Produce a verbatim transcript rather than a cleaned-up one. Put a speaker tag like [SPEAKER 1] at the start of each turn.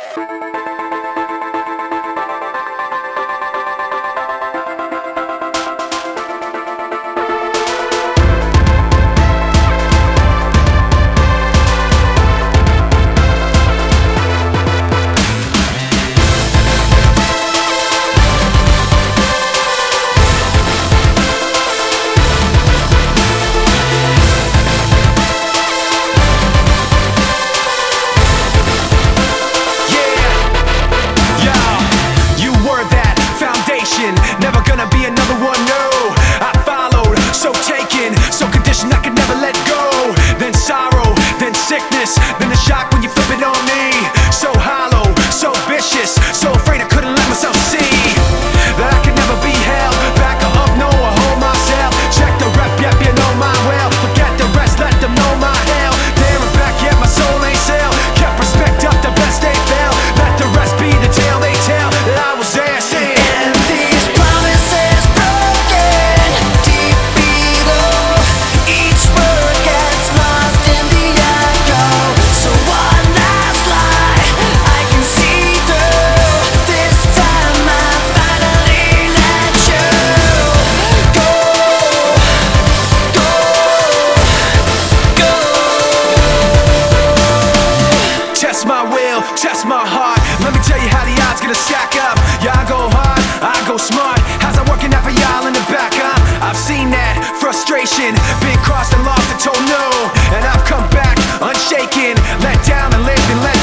[SPEAKER 1] Never gonna be another one, no. I followed, so taken, so conditioned I could never let go. Then sorrow, then sickness, then the shock when you flip it on me. So hollow, so vicious, so afraid I couldn't let myself see that I could never be held back or up, no, I hold myself. Check the rep, yep, you know my well. Forget the rest, let them know my hell. There and back, yet my soul ain't sell. Kept respect up, the best they fell. Let the rest be the tale they tell that I was there saying. Test my will, test my heart. Let me tell you how the odds gonna stack up. Yeah, I go hard, I go smart. How's that working out for y'all in the back, huh? I've seen that frustration, been crossed and lost and told no. And I've come back unshaken, let down and lived and let